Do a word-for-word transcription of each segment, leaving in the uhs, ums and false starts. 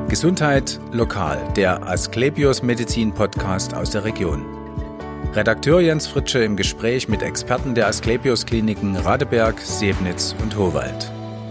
Gesundheit lokal, der Asklepios Medizin Podcast aus der Region. Redakteur Jens Fritsche im Gespräch mit Experten der Asklepios Kliniken Radeberg, Sebnitz und Howald.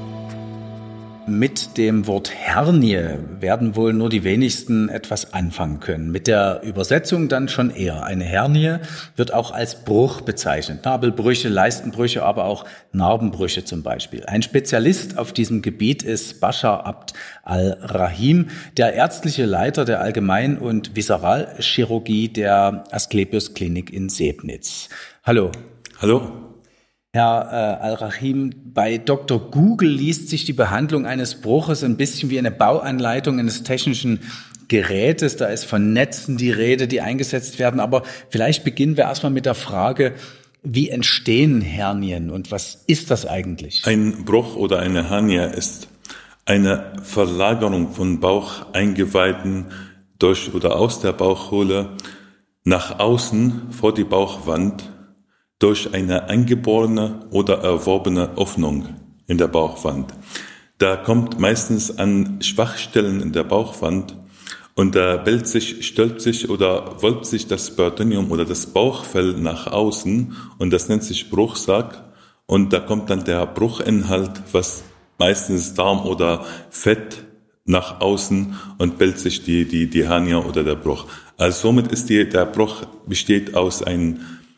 Mit dem Wort Hernie werden wohl nur die wenigsten etwas anfangen können. Mit der Übersetzung dann schon eher. Eine Hernie wird auch als Bruch bezeichnet. Nabelbrüche, Leistenbrüche, aber auch Narbenbrüche zum Beispiel. Ein Spezialist auf diesem Gebiet ist Bashar Abd al-Rahim, der ärztliche Leiter der Allgemein- und Viszeralchirurgie der Asklepios Klinik in Sebnitz. Hallo. Hallo. Herr äh, al-Rahim, bei Doktor Google liest sich die Behandlung eines Bruches ein bisschen wie eine Bauanleitung eines technischen Gerätes. Da ist von Netzen die Rede, die eingesetzt werden. Aber vielleicht beginnen wir erstmal mit der Frage, wie entstehen Hernien und was ist das eigentlich? Ein Bruch oder eine Hernie ist eine Verlagerung von Baucheingeweiden durch oder aus der Bauchhöhle nach außen vor die Bauchwand durch eine angeborene oder erworbene Öffnung in der Bauchwand. Da kommt meistens an Schwachstellen in der Bauchwand und da bildet sich, stülpt sich oder wölbt sich das Peritoneum oder das Bauchfell nach außen und das nennt sich Bruchsack und da kommt dann der Bruchinhalt, was meistens Darm oder Fett nach außen und bildet sich die, die, die Hernie oder der Bruch. Also somit ist die, der Bruch besteht aus einem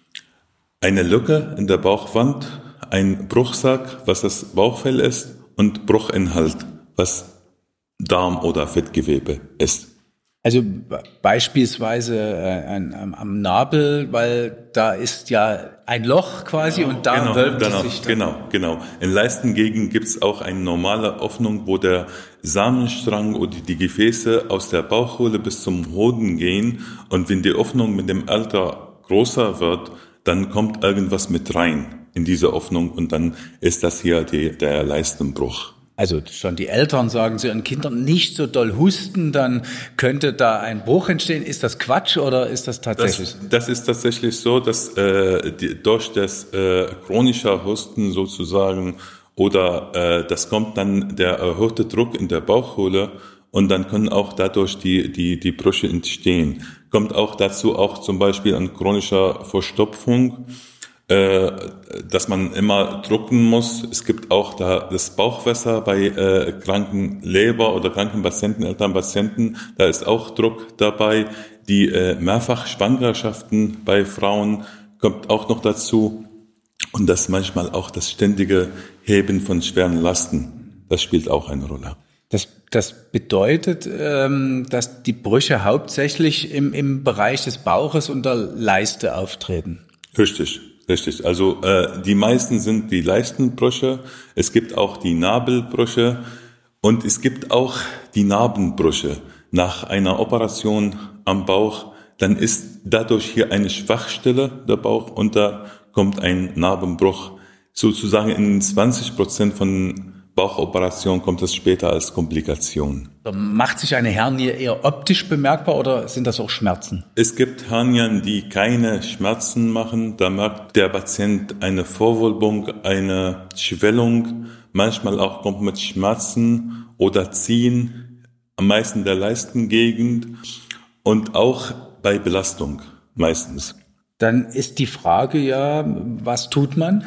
Eine Lücke in der Bauchwand, ein Bruchsack, was das Bauchfell ist, und Bruchinhalt, was Darm oder Fettgewebe ist. Also beispielsweise äh, an, am, am Nabel, weil da ist ja ein Loch quasi genau, und da genau, wölbt genau, es sich dann. Genau, genau. In Leistengegend gibt es auch eine normale Öffnung, wo der Samenstrang oder die Gefäße aus der Bauchhöhle bis zum Hoden gehen und wenn die Öffnung mit dem Alter größer wird, dann kommt irgendwas mit rein in diese Öffnung und dann ist das hier die, der Leistenbruch. Also schon die Eltern sagen zu ihren Kindern, nicht so doll husten, dann könnte da ein Bruch entstehen. Ist das Quatsch oder ist das tatsächlich? Das, das ist tatsächlich so, dass äh, die, durch das äh, chronische Husten sozusagen oder äh, das kommt dann der erhöhte Druck in der Bauchhöhle und dann können auch dadurch die, die, die Brüche entstehen. Kommt auch dazu auch zum Beispiel an chronischer Verstopfung, äh, dass man immer drucken muss. Es gibt auch da das Bauchwasser bei äh, kranken Leber- oder kranken Patienten, älteren Patienten. Da ist auch Druck dabei. Die äh, Mehrfachschwangerschaften bei Frauen kommt auch noch dazu. Und das manchmal auch das ständige Heben von schweren Lasten. Das spielt auch eine Rolle. Das, das bedeutet, ähm, dass die Brüche hauptsächlich im, im Bereich des Bauches und der Leiste auftreten. Richtig, richtig. Also äh, die meisten sind die Leistenbrüche. Es gibt auch die Nabelbrüche und es gibt auch die Narbenbrüche. Nach einer Operation am Bauch, dann ist dadurch hier eine Schwachstelle der Bauch und da kommt ein Narbenbruch. Sozusagen in zwanzig Prozent von Bauchoperation kommt es später als Komplikation. Macht sich eine Hernie eher optisch bemerkbar oder sind das auch Schmerzen? Es gibt Hernien, die keine Schmerzen machen. Da merkt der Patient eine Vorwölbung, eine Schwellung. Manchmal auch kommt mit Schmerzen oder Ziehen, am meisten der Leistengegend und auch bei Belastung meistens. Dann ist die Frage ja, was tut man?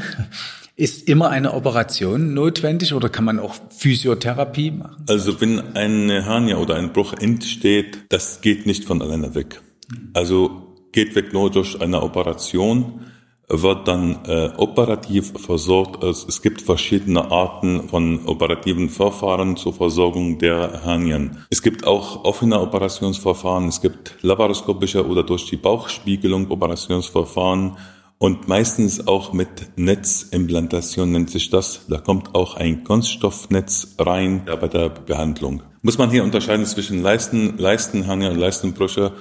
Ist immer eine Operation notwendig oder kann man auch Physiotherapie machen? Also wenn eine Hernie oder ein Bruch entsteht, das geht nicht von alleine weg. Also geht weg nur durch eine Operation, wird dann äh, operativ versorgt. Also es gibt verschiedene Arten von operativen Verfahren zur Versorgung der Hernien. Es gibt auch offene Operationsverfahren, es gibt laparoskopische oder durch die Bauchspiegelung Operationsverfahren. Und meistens auch mit Netzimplantation nennt sich das. Da kommt auch ein Kunststoffnetz rein bei der Behandlung. Muss man hier unterscheiden zwischen Leisten, Leistenhernie und Leistenbrüche.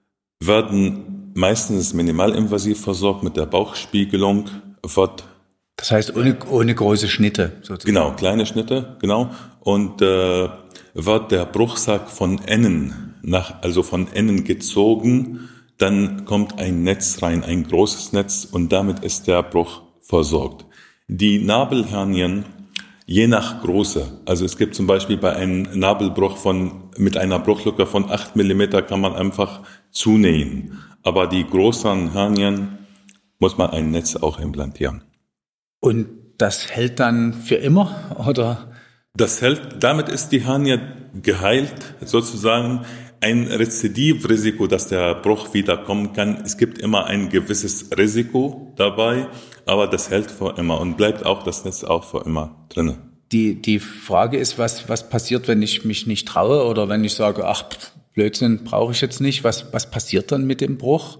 Werden meistens minimalinvasiv versorgt mit der Bauchspiegelung. Wird das heißt ohne, ohne große Schnitte sozusagen? Genau, kleine Schnitte, genau. Und äh, wird der Bruchsack von innen, nach, also von innen gezogen. Dann kommt ein Netz rein, ein großes Netz und damit ist der Bruch versorgt. Die Nabelhernien, je nach Größe. Also es gibt zum Beispiel bei einem Nabelbruch von, mit einer Bruchlücke von acht Millimeter kann man einfach zunähen. Aber die größeren Hernien muss man ein Netz auch implantieren. Und das hält dann für immer, oder? Das hält, damit ist die Hernie geheilt, sozusagen. Ein Rezidivrisiko, dass der Bruch wiederkommen kann. Es gibt immer ein gewisses Risiko dabei, aber das hält für immer und bleibt auch das Netz auch für immer drin. Die, die Frage ist, was, was passiert, wenn ich mich nicht traue oder wenn ich sage, ach, Blödsinn, brauche ich jetzt nicht. Was, was passiert dann mit dem Bruch?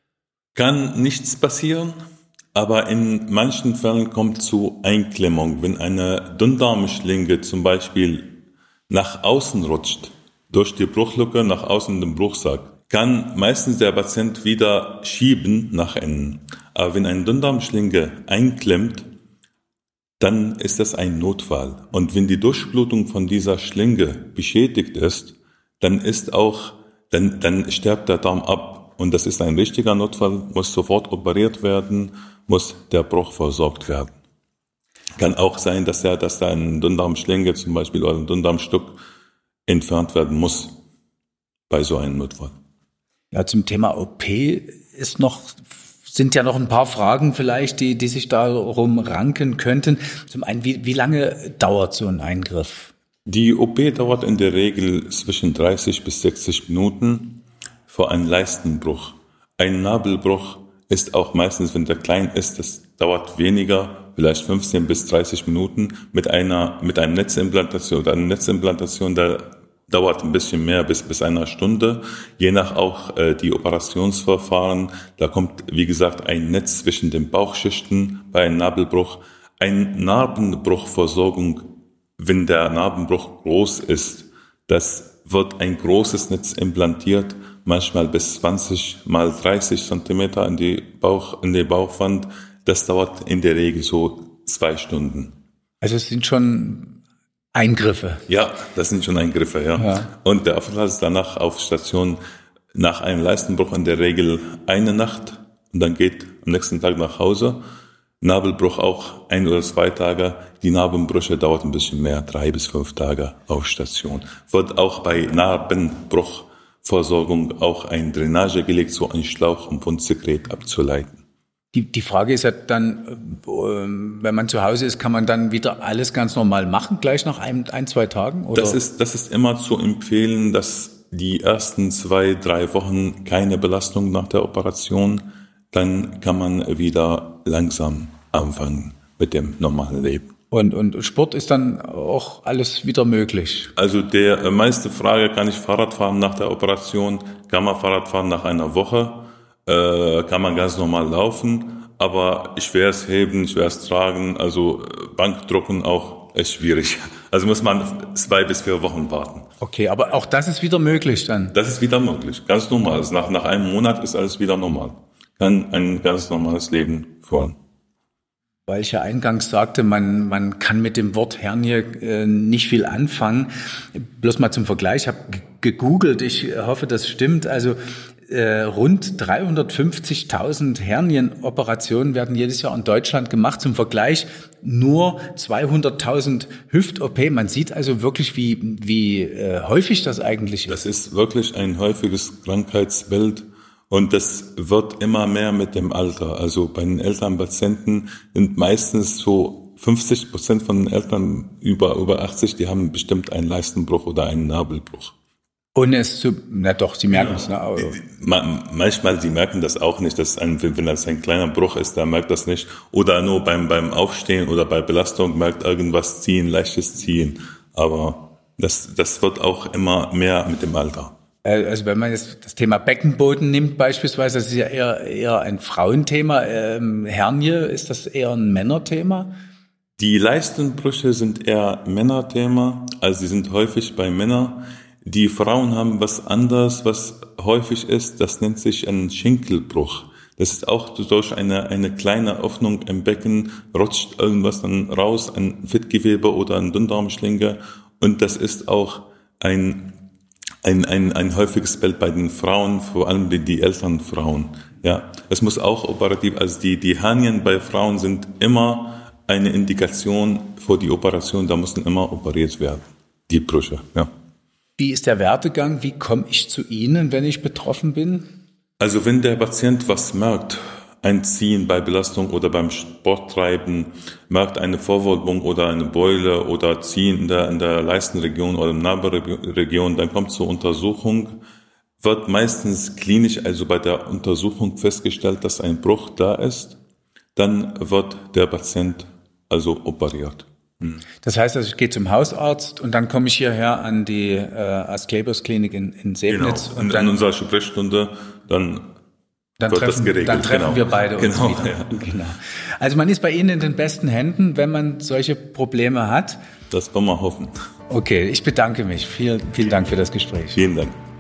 Kann nichts passieren, aber in manchen Fällen kommt zu Einklemmung. Wenn eine Dünndarmschlinge zum Beispiel nach außen rutscht, durch die Bruchlücke nach außen in den Bruchsack, kann meistens der Patient wieder schieben nach innen. Aber wenn eine Dünndarmschlinge einklemmt, dann ist das ein Notfall. Und wenn die Durchblutung von dieser Schlinge beschädigt ist, dann ist auch, dann, dann stirbt der Darm ab. Und das ist ein richtiger Notfall, muss sofort operiert werden, muss der Bruch versorgt werden. Kann auch sein, dass er, dass da eine Dünndarmschlinge zum Beispiel oder ein Dünndarmstück entfernt werden muss bei so einem Notfall. Ja, zum Thema O P ist noch, sind ja noch ein paar Fragen vielleicht, die, die sich darum ranken könnten. Zum einen, wie, wie lange dauert so ein Eingriff? Die O P dauert in der Regel zwischen dreißig bis sechzig Minuten für einen Leistenbruch. Ein Nabelbruch ist auch meistens, wenn der klein ist, das dauert weniger, vielleicht fünfzehn bis dreißig Minuten. Mit einer, mit einer Netzimplantation oder einer Netzimplantation, da dauert ein bisschen mehr, bis, bis einer Stunde. Je nach auch äh, die Operationsverfahren, da kommt, wie gesagt, ein Netz zwischen den Bauchschichten bei einem Nabelbruch. Eine Narbenbruchversorgung, wenn der Narbenbruch groß ist, das wird ein großes Netz implantiert, manchmal bis zwanzig mal dreißig Zentimeter in die Bauch, in die Bauchwand. Das dauert in der Regel so zwei Stunden. Also es sind schon Eingriffe. Ja, das sind schon Eingriffe, ja. ja. Und der Aufenthalt ist danach auf Station nach einem Leistenbruch in der Regel eine Nacht und dann geht am nächsten Tag nach Hause. Nabelbruch auch ein oder zwei Tage. Die Narbenbrüche dauert ein bisschen mehr, drei bis fünf Tage auf Station. Wird auch bei Narbenbruchversorgung auch ein Drainage gelegt, so ein Schlauch, um Wundsekret abzuleiten. Die, die Frage ist ja dann, wenn man zu Hause ist, kann man dann wieder alles ganz normal machen, gleich nach ein, ein zwei Tagen? Oder? Das ist, das ist immer zu empfehlen, dass die ersten zwei, drei Wochen keine Belastung nach der Operation, dann kann man wieder langsam anfangen mit dem normalen Leben. Und, und Sport ist dann auch alles wieder möglich? Also der meiste Frage, kann ich Fahrrad fahren nach der Operation? Kann man Fahrrad fahren nach einer Woche? Äh, kann man ganz normal laufen? Aber schweres Heben, schweres Tragen, also Bankdrücken auch ist schwierig. Also muss man zwei bis vier Wochen warten. Okay, aber auch das ist wieder möglich dann? Das ist wieder möglich, ganz normal. Also nach, nach einem Monat ist alles wieder normal. Kann ein ganz normales Leben führen. Weil ich ja eingangs sagte, man, man kann mit dem Wort Hernie äh, nicht viel anfangen. Bloß mal zum Vergleich, ich habe g- gegoogelt, ich hoffe, das stimmt. Also äh, rund dreihundertfünfzigtausend Hernienoperationen werden jedes Jahr in Deutschland gemacht. Zum Vergleich nur zweihunderttausend Hüft-O P. Man sieht also wirklich, wie, wie äh, häufig das eigentlich ist. Das ist wirklich ein häufiges Krankheitsbild. Und das wird immer mehr mit dem Alter. Also bei den älteren Patienten sind meistens so fünfzig Prozent von den Eltern über, über achtzig, die haben bestimmt einen Leistenbruch oder einen Nabelbruch. Ohne es zu, na doch, sie merken es. Ne? Manchmal, sie merken das auch nicht, dass ein, wenn das ein kleiner Bruch ist, dann merkt das nicht. Oder nur beim, beim Aufstehen oder bei Belastung merkt irgendwas ziehen, leichtes Ziehen. Aber das, das wird auch immer mehr mit dem Alter. Also wenn man jetzt das Thema Beckenboden nimmt beispielsweise, das ist ja eher, eher ein Frauenthema. Ähm, Hernie, ist das eher ein Männerthema? Die Leistenbrüche sind eher Männerthema, also sie sind häufig bei Männern. Die Frauen haben was anderes, was häufig ist, das nennt sich ein Schenkelbruch. Das ist auch durch eine, eine kleine Öffnung im Becken, rutscht irgendwas dann raus, ein Fettgewebe oder ein Dünndarmschlinge. Und das ist auch ein Ein, ein, ein häufiges Bild bei den Frauen, vor allem die, die älteren Frauen. Ja, es muss auch operativ, also die, die Hernien bei Frauen sind immer eine Indikation für die Operation, da müssen immer operiert werden, die Brüche. Ja. Wie ist der Werdegang? Wie komme ich zu Ihnen, wenn ich betroffen bin? Also wenn der Patient was merkt, ein Ziehen bei Belastung oder beim Sporttreiben, merkt eine Vorwölbung oder eine Beule oder Ziehen in der, in der Leistenregion oder in der Nabelregion, dann kommt zur Untersuchung, wird meistens klinisch, also bei der Untersuchung festgestellt, dass ein Bruch da ist, dann wird der Patient also operiert. Hm. Das heißt, also ich gehe zum Hausarzt und dann komme ich hierher an die äh, Asklepios-Klinik in, in Segnitz. Genau. Und in, dann, in unserer Sprechstunde, dann Dann wird treffen, das geregelt. dann treffen genau. wir beide uns genau, wieder. Ja. Genau. Also man ist bei Ihnen in den besten Händen, wenn man solche Probleme hat. Das wollen wir hoffen. Okay, ich bedanke mich. Vielen, vielen Dank für das Gespräch. Vielen Dank.